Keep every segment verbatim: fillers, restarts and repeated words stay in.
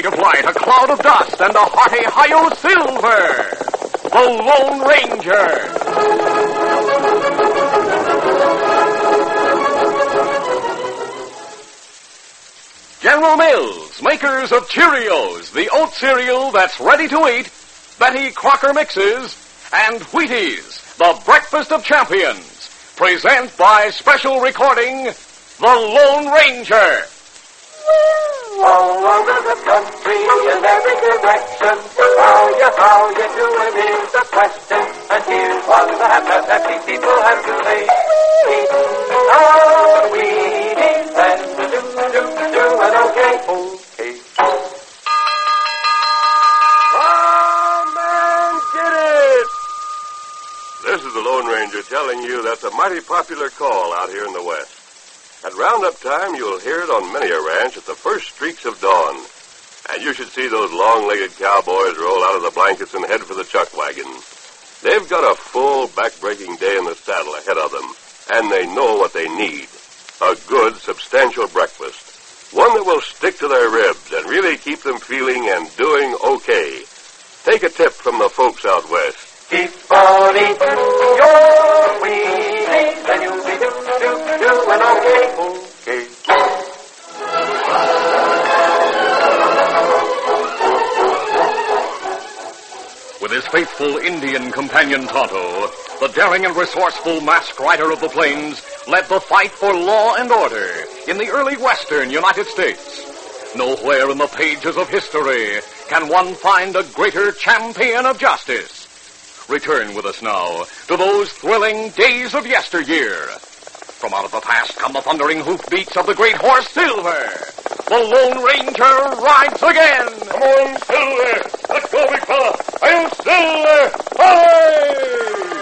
speed of light, a cloud of dust, and a hearty Hi-Yo Silver, the Lone Ranger. General Mills, makers of Cheerios, the oat cereal that's ready to eat, Betty Crocker Mixes, and Wheaties, the breakfast of champions, present by special recording, The Lone Ranger. All over the country in every direction, how you, how you doing is the question, and here's what the happy, happy people have to say. Eating our Wheaties and do, do, doing okay, okay. Come and get it! This is the Lone Ranger telling you that's a mighty popular call out here in the West. At roundup time, you'll hear it on many a ranch at the first streaks of dawn. And you should see those long-legged cowboys roll out of the blankets and head for the chuck wagon. They've got a full, back-breaking day in the saddle ahead of them, and they know what they need. A good, substantial breakfast. One that will stick to their ribs and really keep them feeling and doing okay. Take a tip from the folks out west. Keep on eating your Wheaties, and you'll be do, do, doing okay, okay. With his faithful Indian companion Tonto, the daring and resourceful masked rider of the plains led the fight for law and order in the early western United States. Nowhere in the pages of history can one find a greater champion of justice. Return with us now to those thrilling days of yesteryear. From out of the past come the thundering hoofbeats of the great horse Silver. The Lone Ranger rides again. Come on, Silver! Let's go, big fella! I'm Silver! Hi!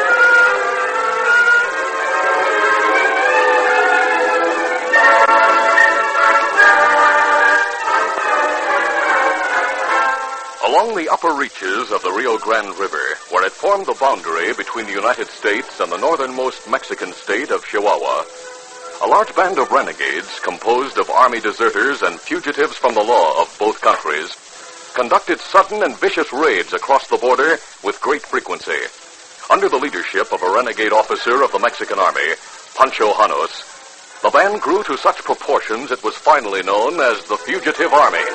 Along the upper reaches of the Rio Grande River, where it formed the boundary between the United States and the northernmost Mexican state of Chihuahua, a large band of renegades composed of army deserters and fugitives from the law of both countries conducted sudden and vicious raids across the border with great frequency. Under the leadership of a renegade officer of the Mexican army, Pancho Janos, the band grew to such proportions it was finally known as the Fugitive Army.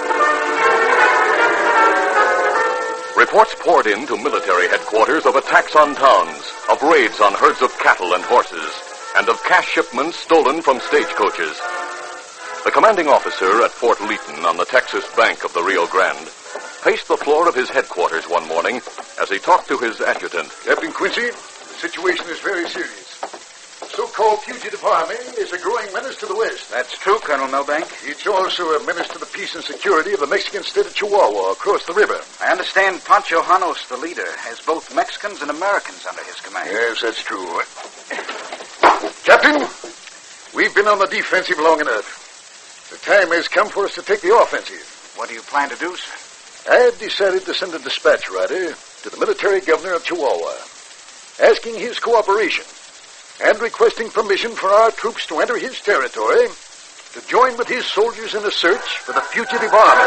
Reports poured in to military headquarters of attacks on towns, of raids on herds of cattle and horses, and of cash shipments stolen from stagecoaches. The commanding officer at Fort Leaton on the Texas bank of the Rio Grande paced the floor of his headquarters one morning as he talked to his adjutant. Captain Quincy, the situation is very serious. The so-called Fugitive Army is a growing menace to the West. That's true, Colonel Milbank. It's also a menace to the peace and security of the Mexican state of Chihuahua across the river. I understand Pancho Janos, the leader, has both Mexicans and Americans under his command. Yes, that's true. Captain, we've been on the defensive long enough. The time has come for us to take the offensive. What do you plan to do, sir? I've decided to send a dispatch rider to the military governor of Chihuahua, asking his cooperation and requesting permission for our troops to enter his territory to join with his soldiers in a search for the Fugitive Army.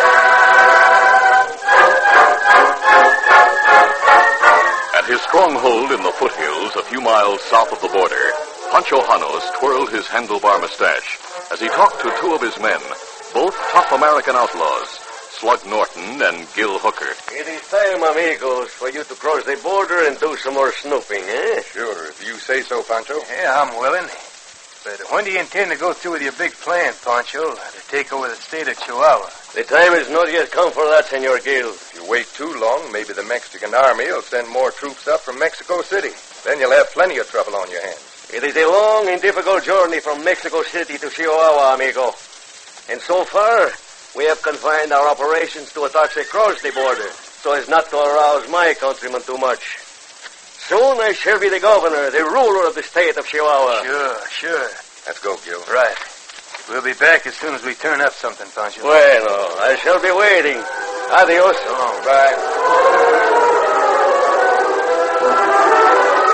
At his stronghold in the foothills a few miles south of the border, Pancho Janos twirled his handlebar mustache as he talked to two of his men, both tough American outlaws, Slug Norton and Gil Hooker. It is time, amigos, for you to cross the border and do some more snooping, eh? Sure, if you say so, Pancho. Yeah, I'm willing. But when do you intend to go through with your big plan, Pancho, to take over the state of Chihuahua? The time has not yet come for that, Senor Gil. If you wait too long, maybe the Mexican army will send more troops up from Mexico City. Then you'll have plenty of trouble on your hands. It is a long and difficult journey from Mexico City to Chihuahua, amigo. And so far, we have confined our operations to attacks across the border, so as not to arouse my countrymen too much. Soon I shall be the governor, the ruler of the state of Chihuahua. Sure, sure. Let's go, Gil. Right. We'll be back as soon as we turn up something, Pancho. Bueno, I shall be waiting. Adios. All right.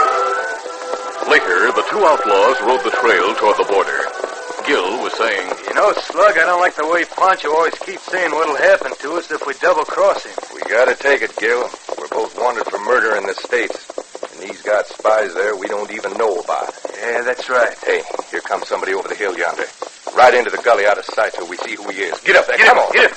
Later, the two outlaws rode the trail toward the border. Gil was saying, You know, Slug, I don't like the way Pancho always keeps saying what'll happen to us if we double-cross him. We gotta take it, Gil. We're both wanted for murder in the States. And he's got spies there we don't even know about. Yeah, that's right. Hey, here comes somebody over the hill yonder. Right into the gully out of sight till we see who he is. Get up there, Get come him, on. Get him.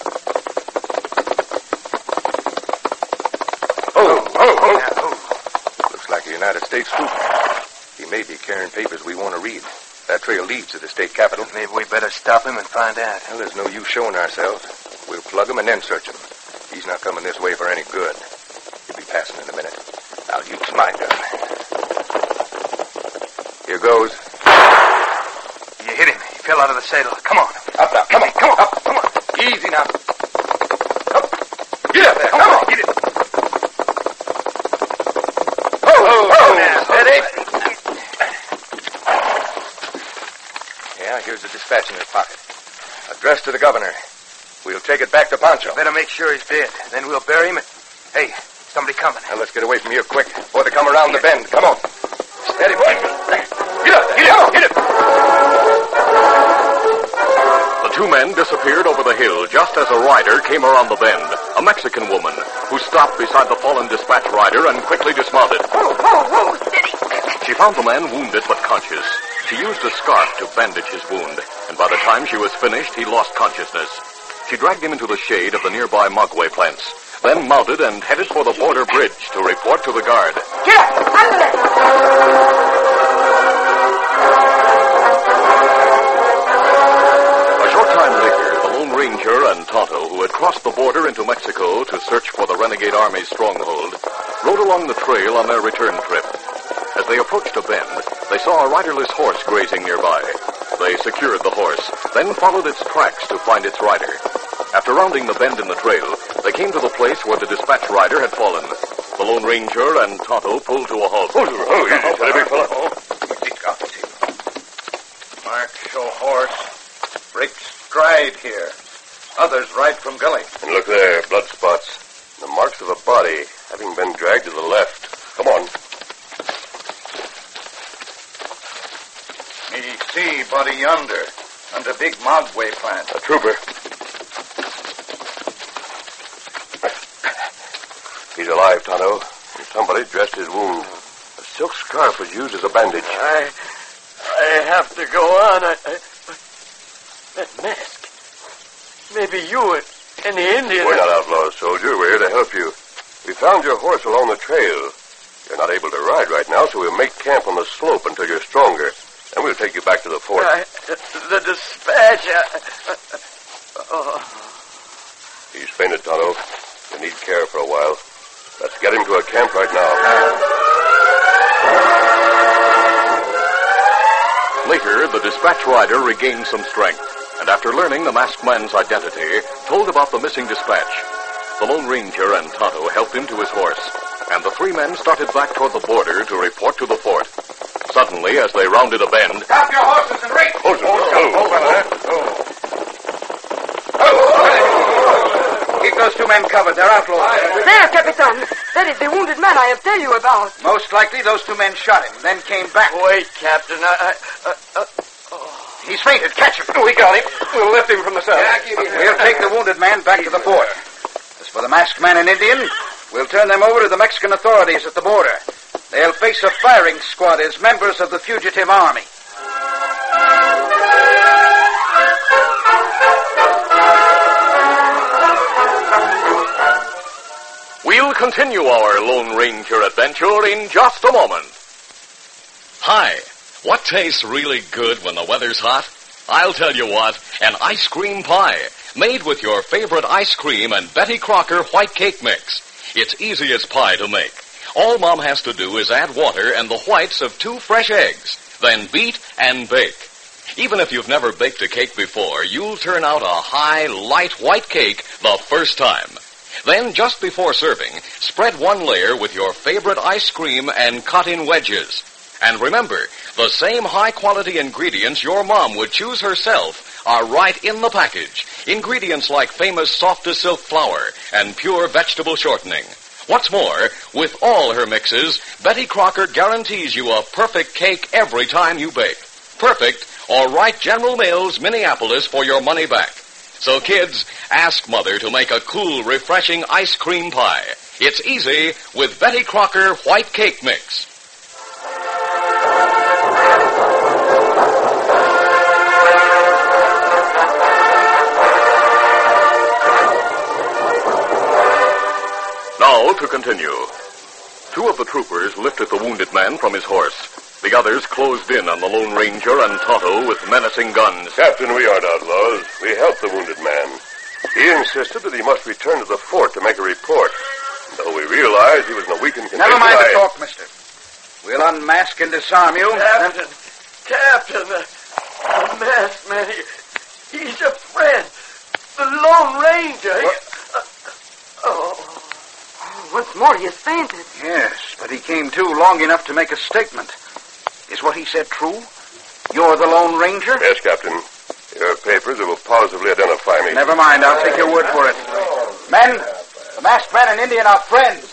Oh, oh, oh, oh. Looks like a United States trooper. He may be carrying papers we want to read. That trail leads to the state capitol. Maybe we better stop him and find out. Well, there's no use showing ourselves. We'll plug him and then search him. He's not coming this way for any good. He'll be passing in a minute. I'll use my gun. Here goes. You hit him. He fell out of the saddle. Come on. Up now. Come on. Come on. Up. Come on. Easy now. Up. Get up there. Come, come on. Get it. Oh, oh, oh. Now, steady. Yeah, here's the dispatch in his pocket. Addressed to the governor. We'll take it back to Pancho. Better make sure he's dead. Then we'll bury him. And... Hey, somebody coming. Now, let's get away from here quick before they come around the bend. Come on. Steady, boy. Get up. Get up. Get up. The two men disappeared over the hill just as a rider came around the bend. A Mexican woman who stopped beside the fallen dispatch rider and quickly dismounted. Whoa, whoa, whoa, steady. She found the man wounded but conscious. She used a scarf to bandage his wound, and by the time she was finished, he lost consciousness. She dragged him into the shade of the nearby maguey plants, then mounted and headed for the border bridge to report to the guard. Get up! Ándale! A short time later, the Lone Ranger and Tonto, who had crossed the border into Mexico to search for the renegade army's stronghold, rode along the trail on their return trip. As they approached a bend, they saw a riderless horse grazing nearby. They secured the horse, then followed its tracks to find its rider. After rounding the bend in the trail, they came to the place where the dispatch rider had fallen. The Lone Ranger and Tonto pulled to a halt. Oh, oh easy, steady, big fella. Marks show horse. Breaks stride here. Others ride from gully. And look there, blood spots. The marks of a body having been dragged to the left. Come on. Me see body yonder, under big maguey plant. A trooper. He's alive, Tonto. And somebody dressed his wound. A silk scarf was used as a bandage. I... I have to go on. I... I that mask. Maybe you and the Indian... We're not outlaws, soldier. We're here to help you. We found your horse along the trail. You're not able to ride right now, so we'll make camp on the slope until you're stronger. And we'll take you back to the fort. I, the dispatch... I, oh. He's fainted, Tonto. You need care for a while. Let's get him to a camp right now. Later, the dispatch rider regained some strength, and after learning the masked man's identity, told about the missing dispatch. The Lone Ranger and Tonto helped him to his horse, and the three men started back toward the border to report to the fort. Suddenly, as they rounded a bend... Stop your horses and race! Oh, oh, oh, oh. Keep those two men covered. They're outlaws. There, Capitan. That is the wounded man I have tell you about. Most likely those two men shot him, then came back. Wait, Captain. I... I uh, uh, oh. He's fainted. Catch him. We got him. We'll lift him from the saddle. Yeah, we'll take the wounded man back to the fort. As for the masked man and Indian, we'll turn them over to the Mexican authorities at the border. They'll face a firing squad as members of the fugitive army. We'll continue our Lone Ranger adventure in just a moment. Hi. What tastes really good when the weather's hot? I'll tell you what, an ice cream pie, made with your favorite ice cream and Betty Crocker white cake mix. It's easy as pie to make. All Mom has to do is add water and the whites of two fresh eggs, then beat and bake. Even if you've never baked a cake before, you'll turn out a high, light white cake the first time. Then, just before serving, spread one layer with your favorite ice cream and cut in wedges. And remember, the same high-quality ingredients your mom would choose herself are right in the package. Ingredients like famous soft-as-silk flour and pure vegetable shortening. What's more, with all her mixes, Betty Crocker guarantees you a perfect cake every time you bake. Perfect or write General Mills, Minneapolis for your money back. So, kids, ask Mother to make a cool, refreshing ice cream pie. It's easy with Betty Crocker White Cake Mix. Now to continue. Two of the troopers lifted the wounded man from his horse. The others closed in on the Lone Ranger and Tonto with menacing guns. Captain, we aren't outlaws. We helped the wounded man. He insisted that he must return to the fort to make a report. Though we realized he was in a weakened condition. Never mind I... the talk, mister. We'll unmask and disarm you. Captain, Captain, the, the masked man, he, he's a friend. The Lone Ranger. He, uh, oh. Once more he has fainted. Yes, but he came to long enough to make a statement. Is what he said true? You're the Lone Ranger? Yes, Captain. Here are papers that will positively identify me. Never mind. I'll take your word for it. Men, the masked man and Indian are friends.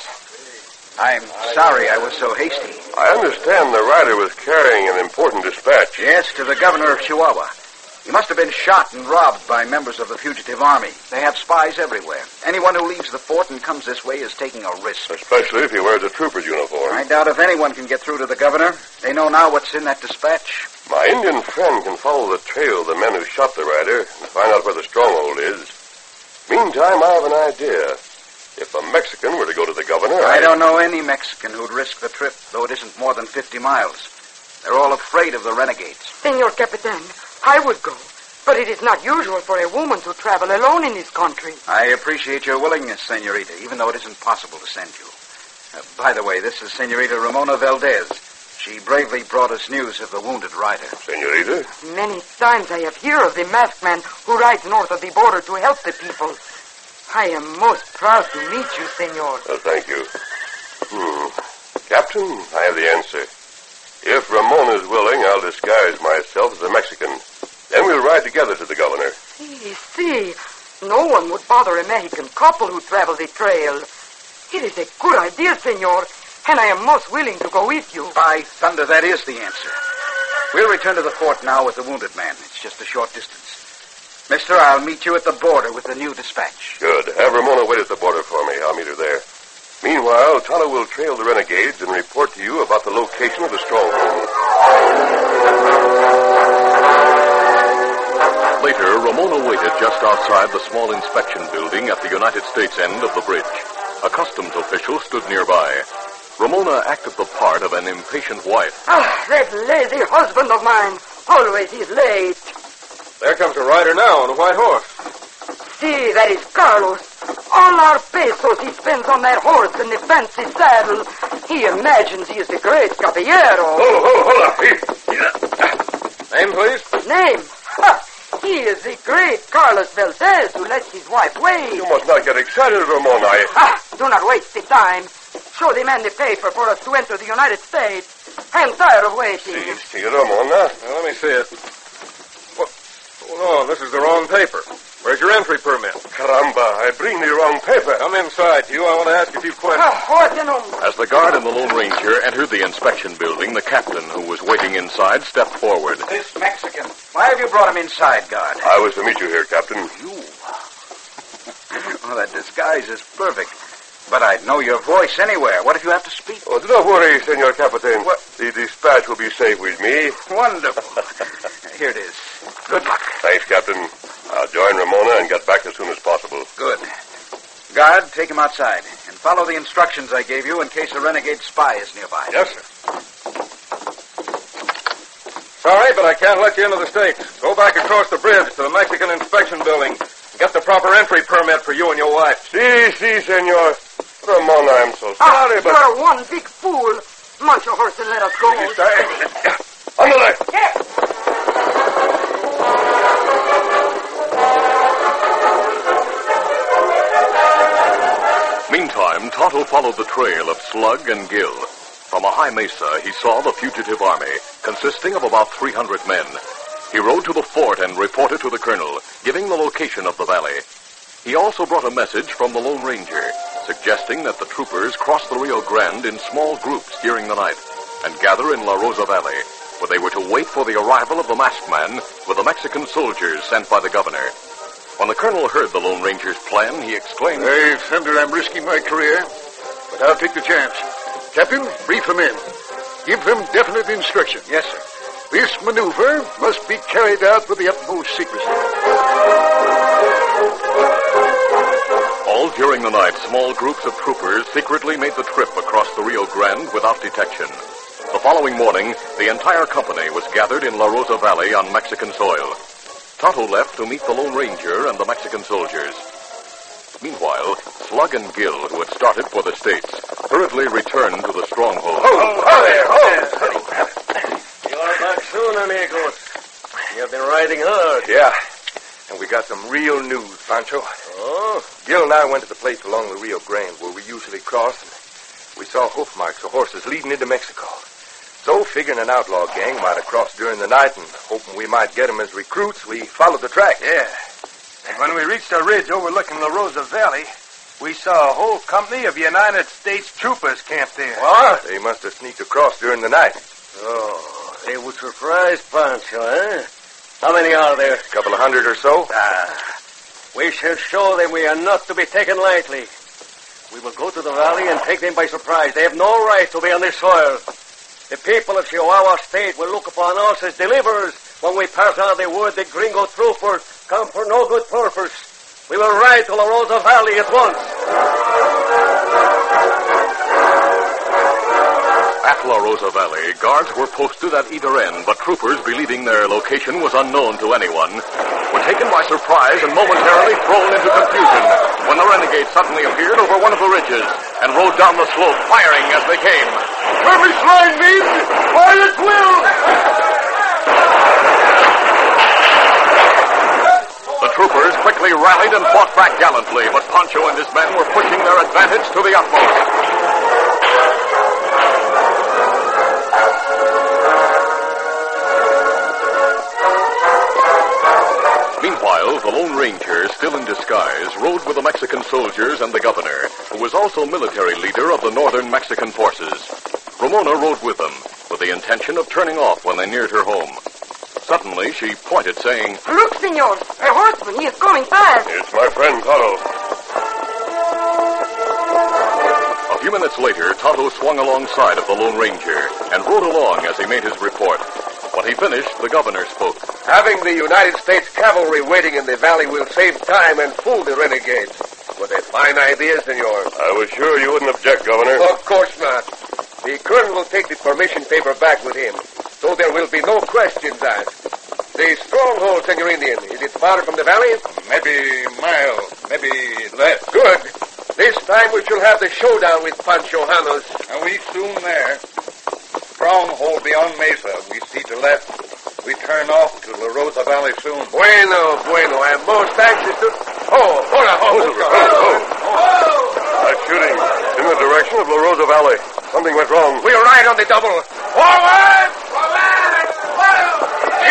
I'm sorry I was so hasty. I understand the rider was carrying an important dispatch. Yes, to the governor of Chihuahua. He must have been shot and robbed by members of the fugitive army. They have spies everywhere. Anyone who leaves the fort and comes this way is taking a risk. Especially if he wears a trooper's uniform. I doubt if anyone can get through to the governor. They know now what's in that dispatch. My Indian friend can follow the trail of the men who shot the rider and find out where the stronghold is. Meantime, I have an idea. If a Mexican were to go to the governor, I... I don't know any Mexican who'd risk the trip, though it isn't more than fifty miles. They're all afraid of the renegades. Senor Capitan, I would go, but it is not usual for a woman to travel alone in this country. I appreciate your willingness, Senorita, even though it isn't possible to send you. Uh, by the way, this is Senorita Ramona Valdez. She bravely brought us news of the wounded rider. Senorita? Many times I have heard of the masked man who rides north of the border to help the people. I am most proud to meet you, senor. Oh, thank you. Hmm. Captain, I have the answer. If Ramon is willing, I'll disguise myself as a Mexican. Then we'll ride together to the governor. See, see. No one would bother a Mexican couple who travel the trail. It is a good idea, senor, and I am most willing to go with you. By thunder, that is the answer. We'll return to the fort now with the wounded man. It's just a short distance. Mister, I'll meet you at the border with the new dispatch. Good. Have Ramona wait at the border for me. I'll meet her there. Meanwhile, Tonto will trail the renegades and report to you about the location of the stronghold. Later, Ramona waited just outside the small inspection building at the United States end of the bridge. A customs official stood nearby. Ramona acted the part of an impatient wife. Ah, that lazy husband of mine. Always he's late. There comes a rider now on a white horse. See, that is Carlos. All our pesos he spends on that horse and the fancy saddle. He imagines he is the great caballero. Hold, hold, hold up. He, he, Name, please? Name? Ha! He is the great Carlos Valdez who lets his wife wait. You must not get excited, Ramona. I... Ah, do not waste the time. Show the man the paper for us to enter the United States. I am tired of waiting. See, see, Ramona. Now, let me see it. What? Oh, no, this is the wrong paper. Where's your entry permit? Caramba, I bring the wrong paper. Come inside, you. I want to ask you a few questions. Ah, what an hombre. As the guard and the Lone Ranger entered the inspection building, the captain, who was waiting inside, stepped forward. This Mexican. Why have you brought him inside, guard? I was to meet you here, Captain. You? Well, that disguise is perfect. But I'd know your voice anywhere. What if you have to speak? Oh, do not worry, Senor Capitan. What? The dispatch will be safe with me. Wonderful. Here it is. Good luck. Thanks, Captain. I'll join Ramona and get back as soon as possible. Good. Guard, take him outside. And follow the instructions I gave you in case a renegade spy is nearby. Yes, sir. Sorry, but I can't let you into the States. Go back across the bridge to the Mexican inspection building. Get the proper entry permit for you and your wife. Si, si, senor. Ramona, I'm so Ah, sorry, you but... are one big fool. Mount your horse and let us go. Ándale. Meantime, Tonto followed the trail of Slug and Gill. From a high mesa, he saw the fugitive army, consisting of about three hundred men. He rode to the fort and reported to the colonel, giving the location of the valley. He also brought a message from the Lone Ranger, suggesting that the troopers cross the Rio Grande in small groups during the night and gather in La Rosa Valley. where they were to wait for the arrival of the masked man with the Mexican soldiers sent by the governor. When the colonel heard the Lone Ranger's plan, he exclaimed, Hey, Thunder, I'm risking my career, but I'll take the chance. Captain, brief them in. Give them definite instructions. Yes, sir. This maneuver must be carried out with the utmost secrecy. All during the night, small groups of troopers secretly made the trip across the Rio Grande without detection. The following morning, the entire company was gathered in La Rosa Valley on Mexican soil. Tonto left to meet the Lone Ranger and the Mexican soldiers. Meanwhile, Slug and Gil, who had started for the States, hurriedly returned to the stronghold. Oh, oh there, oh! You're back soon, amigos. You've been riding hard. Yeah, and we got some real news, Pancho. Oh? Gil and I went to the place along the Rio Grande where we usually cross, and we saw hoof marks of horses leading into Mexico. So, figuring an outlaw gang might have crossed during the night and hoping we might get them as recruits, we followed the track. Yeah. And when we reached a ridge overlooking La Rosa Valley, we saw a whole company of United States troopers camped there. What? They must have sneaked across during the night. Oh, they were surprised, Pancho, eh? How many are there? A couple of hundred or so. Ah, we shall show them we are not to be taken lightly. We will go to the valley and take them by surprise. They have no right to be on this soil. The people of Chihuahua State will look upon us as deliverers when we pass on the word that gringo troopers come for no good purpose. We will ride to La Rosa Valley at once. At La Rosa Valley, guards were posted at either end, but troopers, believing their location was unknown to anyone, were taken by surprise and momentarily thrown into confusion when the renegades suddenly appeared over one of the ridges and rode down the slope, firing as they came. Skirmish line, men! Fire at will! The troopers quickly rallied and fought back gallantly, but Pancho and his men were pushing their advantage to the utmost. Meanwhile, the Lone Ranger, still in disguise, rode with the Mexican soldiers and the governor, who was also military leader of the northern Mexican forces. Ramona rode with them, with the intention of turning off when they neared her home. Suddenly, she pointed, saying, Look, senor, a horseman. He is coming fast. It's my friend Tonto. A few minutes later, Tonto swung alongside of the Lone Ranger and rode along as he made his report. When he finished, the governor spoke. Having the United States cavalry waiting in the valley will save time and fool the renegades. What a fine idea, senor. I was sure you wouldn't object, Governor. Of course not. The colonel will take the permission paper back with him, so there will be no questions asked. The stronghold, Senor Indian, is it far from the valley? Maybe a mile, maybe less. Good. This time we shall have the showdown with Pancho Janos. And we soon there. Stronghold beyond Mesa. We see to left. We turn off to La Rosa Valley soon. Bueno, bueno. I am most anxious to... Oh, hola, hola. Oh, oh. That shooting in the direction of La Rosa Valley. Something went wrong. We'll ride on the double. Forward! Forward! Forward!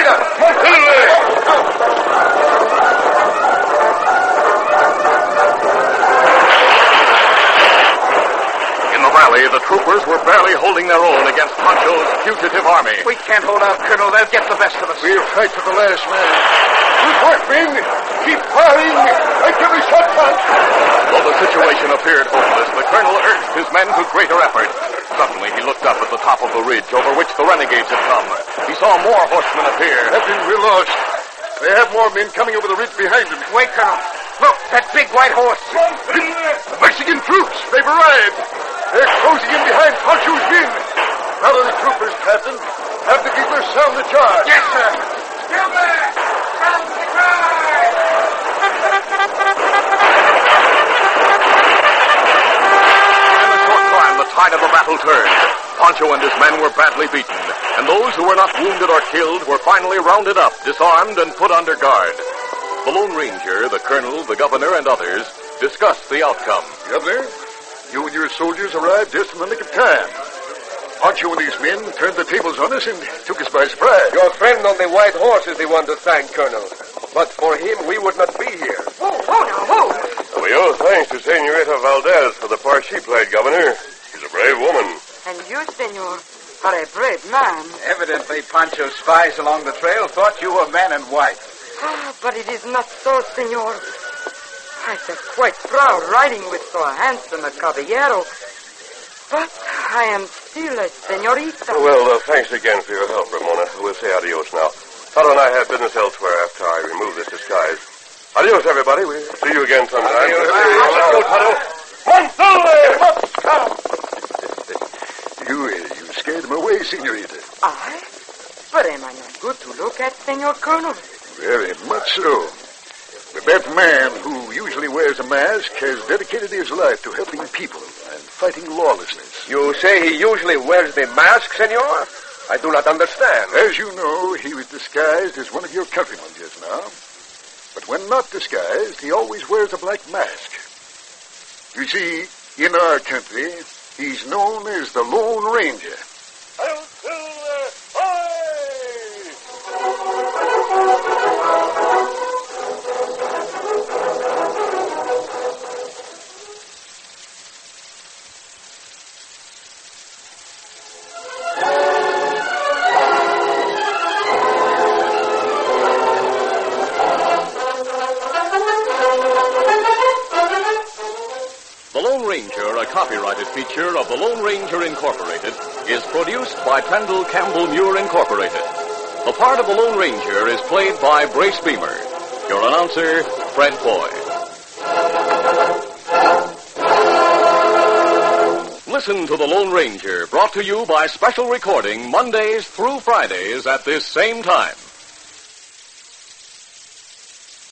In the valley, the troopers were barely holding their own against Pancho's fugitive army. We can't hold out, Colonel. They'll get the best of us. We'll fight to the last man. Good work, men. Keep firing. Like every shot, Pancho. Though the situation appeared hopeless, the colonel urged his men to greater effort. Suddenly, he looked up at the top of the ridge over which the renegades had come. He saw more horsemen appear. Captain, we're lost. They have more men coming over the ridge behind them. Wait, Colonel. Look, that big white horse. The Mexican troops. They've arrived. They're closing in behind Pancho's men. Follow the troopers, Captain. Have the bugler sound the charge. Yes, sir. Bugler! Sound the cry! In a short time, the tide of the battle turned. Pancho and his men were badly beaten, and those who were not wounded or killed were finally rounded up, disarmed, and put under guard. The Lone Ranger, the colonel, the governor, and others discussed the outcome. Governor, you and your soldiers arrived just in the nick of time. Pancho and his men turned the tables on us and took us by surprise. Your friend on the white horse is the one to thank, Colonel. But for him, we would not be here. Oh, oh, now, oh. We owe thanks to Senorita Valdez for the part she played, Governor. She's a brave woman. And you, senor, for a brave man. Evidently, Pancho's spies along the trail thought you were man and wife. Ah, but it is not so, senor. I felt quite proud riding with so handsome a caballero. But I am still a senorita. Well, uh, thanks again for your help, Ramona. We'll say adios now. Tonto and I have business elsewhere after I remove this disguise. Adios, everybody. We'll see you again sometime. Adios, adios, Tonto. You, uh, you scared him away, senorita. I? But am I not good to look at, Senor Colonel? Very much so. But that man who usually wears a mask has dedicated his life to helping people and fighting lawlessness. You say he usually wears the mask, senor? I do not understand. As you know, he was disguised as one of your countrymen just now. But when not disguised, he always wears a black mask. You see, in our country, he's known as the Lone Ranger. The Lone Ranger, a copyrighted feature of the Lone Ranger Incorporated, is produced by Pendle Campbell Muir Incorporated. The part of the Lone Ranger is played by Brace Beamer. Your announcer, Fred Foy. Listen to the Lone Ranger, brought to you by special recording Mondays through Fridays at this same time.